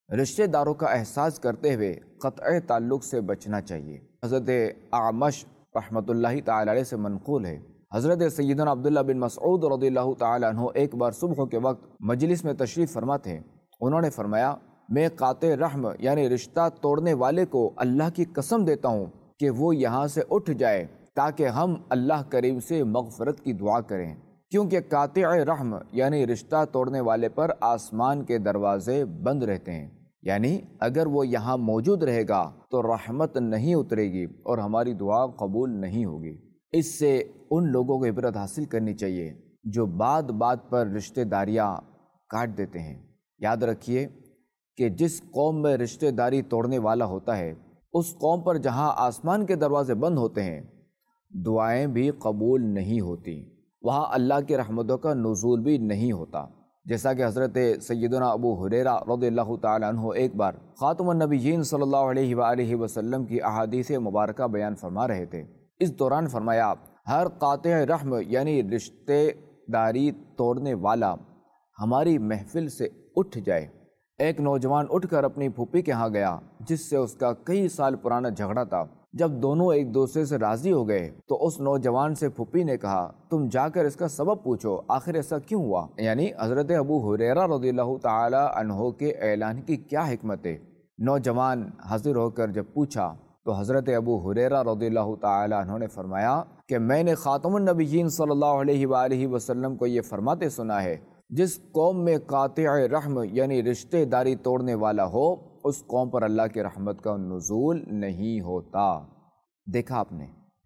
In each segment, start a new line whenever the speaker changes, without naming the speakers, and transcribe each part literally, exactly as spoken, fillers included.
رشتہ داروں کا احساس کرتے ہوئے قطع تعلق سے بچنا چاہیے۔ حضرت اعمش رحمۃ اللہ تعالی علیہ سے منقول ہے، حضرت سیدنا عبداللہ بن مسعود رضی اللہ تعالی عنہ ایک بار صبح کے وقت مجلس میں تشریف فرما تھے۔ انہوں نے فرمایا، میں قاطع رحم یعنی رشتہ توڑنے والے کو اللہ کی قسم دیتا ہوں کہ وہ یہاں سے اٹھ جائے تاکہ ہم اللہ کریم سے مغفرت کی دعا کریں، کیونکہ قاطع رحم یعنی رشتہ توڑنے والے پر آسمان کے دروازے بند رہتے ہیں، یعنی اگر وہ یہاں موجود رہے گا تو رحمت نہیں اترے گی اور ہماری دعا قبول نہیں ہوگی۔ اس سے ان لوگوں کو عبرت حاصل کرنی چاہیے جو بات بات پر رشتہ داریاں کاٹ دیتے ہیں۔ یاد رکھیے کہ جس قوم میں رشتہ داری توڑنے والا ہوتا ہے، اس قوم پر جہاں آسمان کے دروازے بند ہوتے ہیں، دعائیں بھی قبول نہیں ہوتی، وہاں اللہ کی رحمتوں کا نزول بھی نہیں ہوتا۔ جیسا کہ حضرت سیدنا ابو ہریرہ رضی اللہ تعالی عنہ ایک بار خاتم النبیین صلی اللہ علیہ وآلہ وسلم کی احادیث مبارکہ بیان فرما رہے تھے۔ اس دوران فرمایا، ہر قاطع رحم یعنی رشتے داری توڑنے والا ہماری محفل سے اٹھ جائے۔ ایک نوجوان اٹھ کر اپنی پھوپھی کے ہاں گیا جس سے اس کا کئی سال پرانا جھگڑا تھا۔ جب دونوں ایک دوسرے سے راضی ہو گئے تو اس نوجوان سے پھوپھی نے کہا، تم جا کر اس کا سبب پوچھو، آخر ایسا کیوں ہوا؟ یعنی حضرت ابو ہریرہ رضی اللہ تعالی عنہ کے اعلان کی کیا حکمت ہے؟ نوجوان حاضر ہو کر جب پوچھا تو حضرت ابو ہریرہ رضی اللہ تعالی عنہ نے فرمایا کہ میں نے خاتم النبیین صلی اللہ علیہ وآلہ وسلم کو یہ فرماتے سنا ہے، جس قوم میں قاطع رحم یعنی رشتہ داری توڑنے والا ہو، اس قوم پر اللہ کی رحمت کا نزول نہیں ہوتا۔ دیکھا آپ نے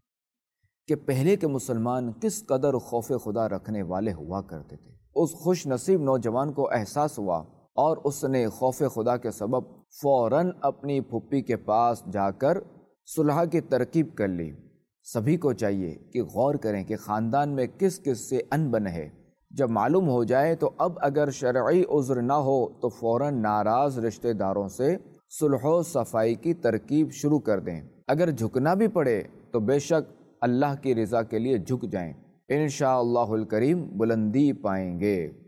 کہ پہلے کے مسلمان کس قدر خوف خدا رکھنے والے ہوا کرتے تھے۔ اس خوش نصیب نوجوان کو احساس ہوا اور اس نے خوف خدا کے سبب فوراً اپنی پھوپھی کے پاس جا کر صلح کی ترکیب کر لی۔ سبھی کو چاہیے کہ غور کریں کہ خاندان میں کس کس سے انبن ہے۔ جب معلوم ہو جائے تو اب اگر شرعی عذر نہ ہو تو فوراً ناراض رشتہ داروں سے صلح و صفائی کی ترکیب شروع کر دیں۔ اگر جھکنا بھی پڑے تو بے شک اللہ کی رضا کے لیے جھک جائیں، انشاءاللہ الکریم بلندی پائیں گے۔